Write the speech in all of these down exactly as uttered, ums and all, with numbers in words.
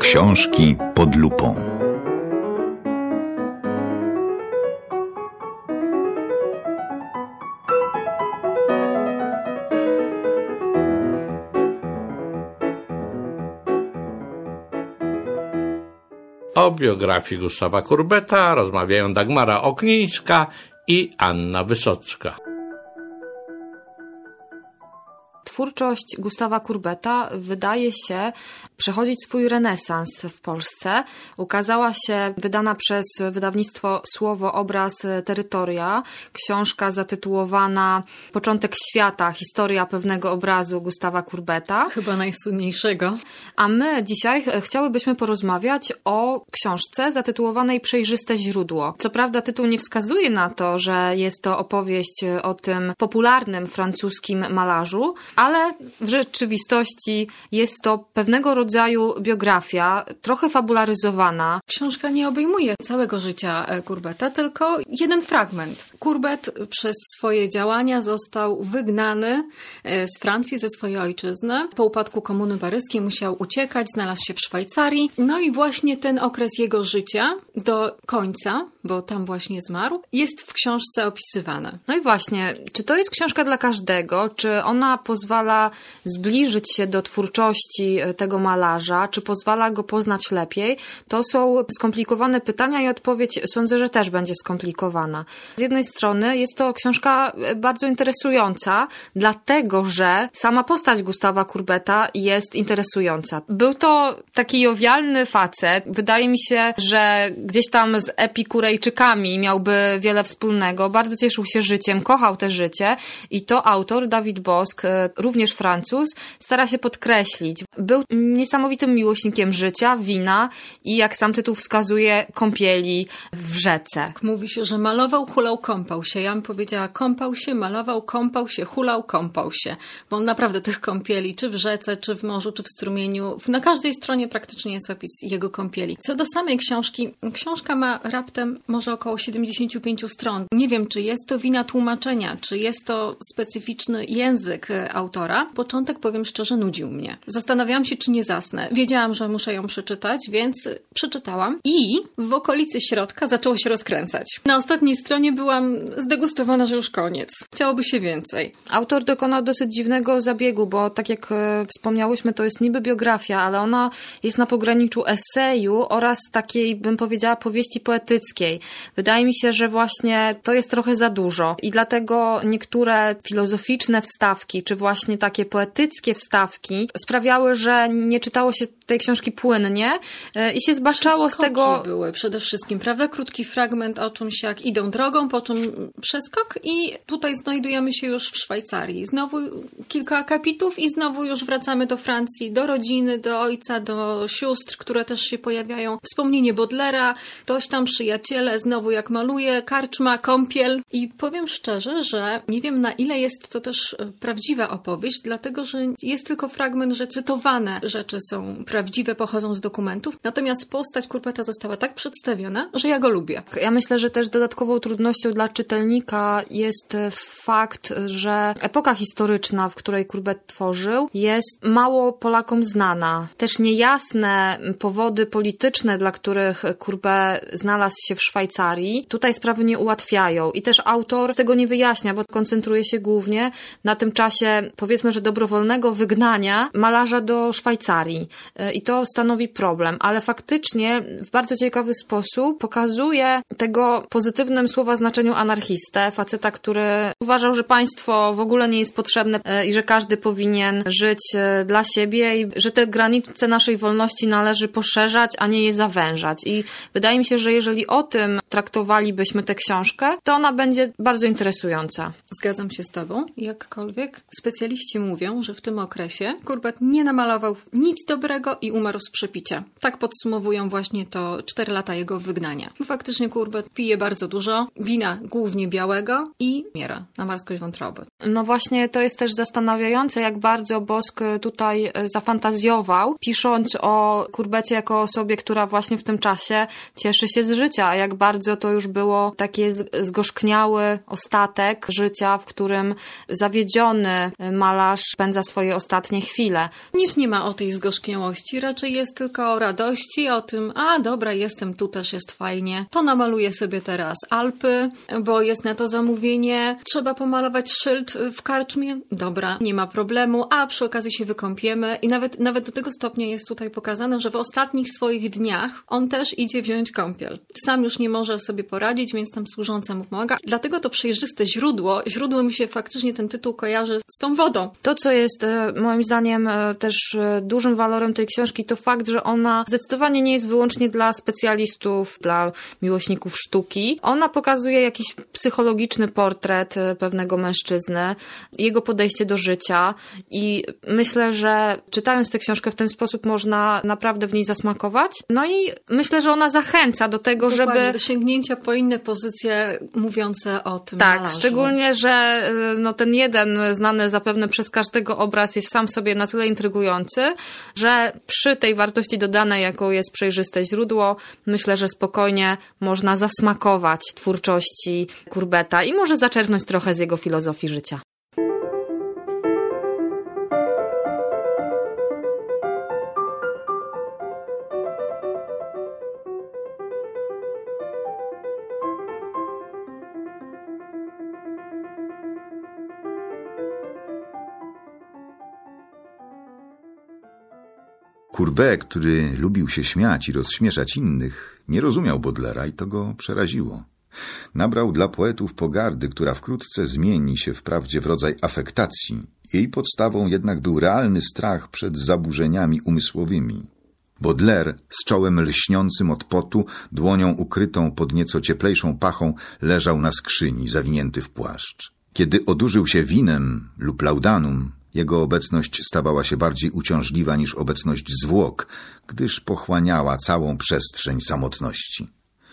Książki pod lupą. O biografii Gustawa Kurbeta rozmawiają Dagmara Oknińska i Anna Wysocka. Twórczość Gustawa Kurbeta wydaje się przechodzić swój renesans w Polsce. Ukazała się wydana przez wydawnictwo Słowo, Obraz, Terytoria książka zatytułowana Początek świata. Historia pewnego obrazu Gustawa Kurbeta. Chyba najsłynniejszego. A my dzisiaj chciałybyśmy porozmawiać o książce zatytułowanej Przejrzyste źródło. Co prawda tytuł nie wskazuje na to, że jest to opowieść o tym popularnym francuskim malarzu, ale w rzeczywistości jest to pewnego rodzaju biografia, trochę fabularyzowana. Książka nie obejmuje całego życia Kurbeta, tylko jeden fragment. Kurbet przez swoje działania został wygnany z Francji, ze swojej ojczyzny. Po upadku Komuny Paryskiej musiał uciekać, znalazł się w Szwajcarii. No i właśnie ten okres jego życia do końca, bo tam właśnie zmarł, jest w książce opisywany. No i właśnie, czy to jest książka dla każdego? Czy ona pozwala zbliżyć się do twórczości tego malarza? Czy pozwala go poznać lepiej? To są skomplikowane pytania i odpowiedź sądzę, że też będzie skomplikowana. Z jednej strony jest to książka bardzo interesująca, dlatego że sama postać Gustawa Kurbeta jest interesująca. Był to taki jowialny facet. Wydaje mi się, że gdzieś tam z epikurejczykami miałby wiele wspólnego. Bardzo cieszył się życiem, kochał te życie i to autor, Dawid Bosk, również Francuz, stara się podkreślić. Był niesamowitym miłośnikiem życia, wina i jak sam tytuł wskazuje, kąpieli w rzece. Mówi się, że malował, hulał, kąpał się. Ja bym powiedziała, kąpał się, malował, kąpał się, hulał, kąpał się. Bo on naprawdę tych kąpieli, czy w rzece, czy w morzu, czy w strumieniu, na każdej stronie praktycznie jest opis jego kąpieli. Co do samej książki, książka ma raptem może około siedemdziesiąt pięć stron. Nie wiem, czy jest to wina tłumaczenia, czy jest to specyficzny język autora. Początek, powiem szczerze, nudził mnie. Zastanawiałam się, czy nie zasnę. Wiedziałam, że muszę ją przeczytać, więc przeczytałam i w okolicy środka zaczęło się rozkręcać. Na ostatniej stronie byłam zdegustowana, że już koniec. Chciałoby się więcej. Autor dokonał dosyć dziwnego zabiegu, bo tak jak e, wspomniałyśmy, to jest niby biografia, ale ona jest na pograniczu eseju oraz takiej, bym powiedziała, powieści poetyckiej. Wydaje mi się, że właśnie to jest trochę za dużo i dlatego niektóre filozoficzne wstawki, czy właśnie takie poetyckie wstawki sprawiały, że nie czytało się tej książki płynnie i się zbaczało z tego... były przede wszystkim, prawda? Krótki fragment o czymś, jak idą drogą, po czym przeskok i tutaj znajdujemy się już w Szwajcarii. Znowu kilka akapitów i znowu już wracamy do Francji, do rodziny, do ojca, do sióstr, które też się pojawiają. Wspomnienie Baudelaira, ktoś tam, przyjaciele, znowu jak maluje, karczma, kąpiel. I powiem szczerze, że nie wiem, na ile jest to też prawdziwa opowieść, dlatego, że jest tylko fragment, że cytowane rzeczy są prawdziwe, pochodzą z dokumentów. Natomiast postać Kurbeta została tak przedstawiona, że ja go lubię. Ja myślę, że też dodatkową trudnością dla czytelnika jest fakt, że epoka historyczna, w której Kurbet tworzył, jest mało Polakom znana. Też niejasne powody polityczne, dla których Courbet znalazł się w Szwajcarii, tutaj sprawy nie ułatwiają. I też autor tego nie wyjaśnia, bo koncentruje się głównie na tym czasie, powiedzmy, że dobrowolnego wygnania malarza do Szwajcarii. I to stanowi problem, ale faktycznie w bardzo ciekawy sposób pokazuje tego pozytywnym słowa znaczeniu anarchistę, faceta, który uważał, że państwo w ogóle nie jest potrzebne i że każdy powinien żyć dla siebie i że te granice naszej wolności należy poszerzać, a nie je zawężać. I wydaje mi się, że jeżeli o tym traktowalibyśmy tę książkę, to ona będzie bardzo interesująca. Zgadzam się z tobą, jakkolwiek specjaliści mówią, że w tym okresie Courbet nie namalował nic dobrego i umarł z przepicia. Tak podsumowują właśnie to cztery lata jego wygnania. Faktycznie Courbet pije bardzo dużo, wina głównie białego i umiera na marskość wątroby. No właśnie to jest też zastanawiające, jak bardzo Bosk tutaj zafantazjował, pisząc o Courbecie jako osobie, która właśnie w tym czasie cieszy się z życia, a jak bardzo to już było takie zgorzkniały ostatek życia, w którym zawiedziony malarz spędza swoje ostatnie chwile. Nic nie ma o tej zgorzkniałości radości. Raczej jest tylko o radości, o tym, a dobra, jestem tu, też jest fajnie. To namaluję sobie teraz Alpy, bo jest na to zamówienie. Trzeba pomalować szyld w karczmie? Dobra, nie ma problemu. A przy okazji się wykąpiemy. I nawet, nawet do tego stopnia jest tutaj pokazane, że w ostatnich swoich dniach on też idzie wziąć kąpiel. Sam już nie może sobie poradzić, więc tam służąca mu pomaga. Dlatego to przejrzyste źródło, źródło mi się faktycznie ten tytuł kojarzy z tą wodą. To, co jest moim zdaniem też dużym walorem tej książki, to fakt, że ona zdecydowanie nie jest wyłącznie dla specjalistów, dla miłośników sztuki. Ona pokazuje jakiś psychologiczny portret pewnego mężczyzny, jego podejście do życia i myślę, że czytając tę książkę w ten sposób można naprawdę w niej zasmakować. No i myślę, że ona zachęca do tego, Dokładnie, żeby... do sięgnięcia po inne pozycje mówiące o tym Tak, malarzu. szczególnie, że no, ten jeden znany zapewne przez każdego obraz jest sam sobie na tyle intrygujący, że przy tej wartości dodanej, jaką jest przejrzyste źródło, myślę, że spokojnie można zasmakować twórczości Courbeta i może zaczerpnąć trochę z jego filozofii życia. Courbet, który lubił się śmiać i rozśmieszać innych, nie rozumiał Baudelaira i to go przeraziło. Nabrał dla poetów pogardy, która wkrótce zmieni się wprawdzie w rodzaj afektacji. Jej podstawą jednak był realny strach przed zaburzeniami umysłowymi. Baudelaire, z czołem lśniącym od potu, dłonią ukrytą pod nieco cieplejszą pachą, leżał na skrzyni, zawinięty w płaszcz. Kiedy odurzył się winem lub laudanum, jego obecność stawała się bardziej uciążliwa niż obecność zwłok, gdyż pochłaniała całą przestrzeń samotności.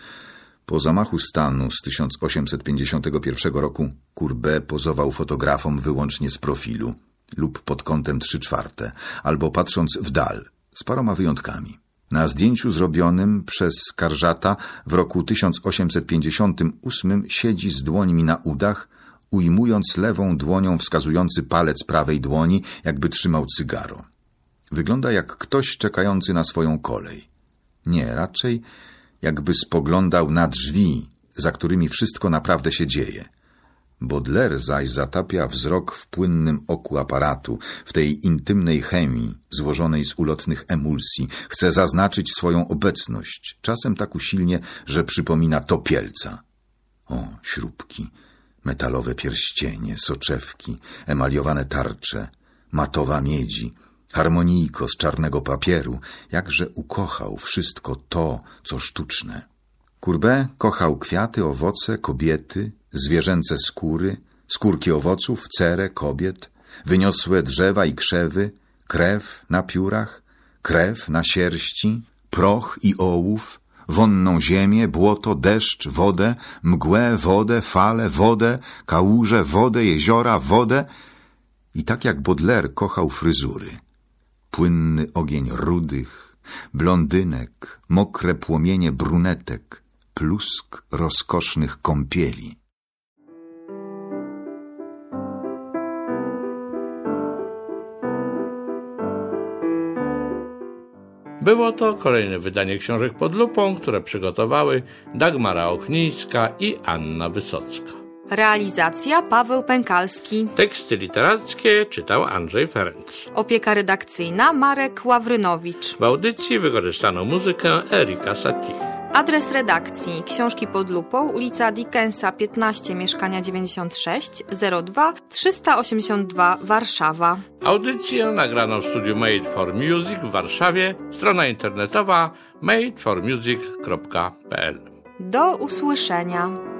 Po zamachu stanu z tysiąc osiemset pięćdziesiątego pierwszego roku Courbet pozował fotografom wyłącznie z profilu lub pod kątem trzy czwarte, albo patrząc w dal, z paroma wyjątkami. Na zdjęciu zrobionym przez Skarżata w roku tysiąc osiemset pięćdziesiątym ósmym siedzi z dłońmi na udach, ujmując lewą dłonią wskazujący palec prawej dłoni, jakby trzymał cygaro. Wygląda jak ktoś czekający na swoją kolej. Nie, raczej jakby spoglądał na drzwi, za którymi wszystko naprawdę się dzieje. Baudelaire zaś zatapia wzrok w płynnym oku aparatu, w tej intymnej chemii złożonej z ulotnych emulsji. Chce zaznaczyć swoją obecność, czasem tak usilnie, że przypomina topielca. O, śrubki, metalowe pierścienie, soczewki, emaliowane tarcze, matowa miedzi, harmonijko z czarnego papieru, jakże ukochał wszystko to, co sztuczne. Courbet kochał kwiaty, owoce, kobiety, zwierzęce skóry, skórki owoców, cerę, kobiet, wyniosłe drzewa i krzewy, krew na piórach, krew na sierści, proch i ołów, wonną ziemię, błoto, deszcz, wodę, mgłę, wodę, fale, wodę, kałuże, wodę, jeziora, wodę i tak jak Baudelaire kochał fryzury. Płynny ogień rudych, blondynek, mokre płomienie brunetek, plusk rozkosznych kąpieli. Było to kolejne wydanie książek pod lupą, które przygotowały Dagmara Oknińska i Anna Wysocka. Realizacja Paweł Pękalski. Teksty literackie czytał Andrzej Ferenc. Opieka redakcyjna Marek Ławrynowicz. W audycji wykorzystano muzykę Erika Satie. Adres redakcji Książki pod lupą, ulica Dickensa piętnaście, mieszkania dziewięćdziesiąt sześć, zero dwa trzysta osiemdziesiąt dwa, Warszawa. Audycję nagrano w studiu Made for Music w Warszawie. Strona internetowa made for music kropka p l. Do usłyszenia.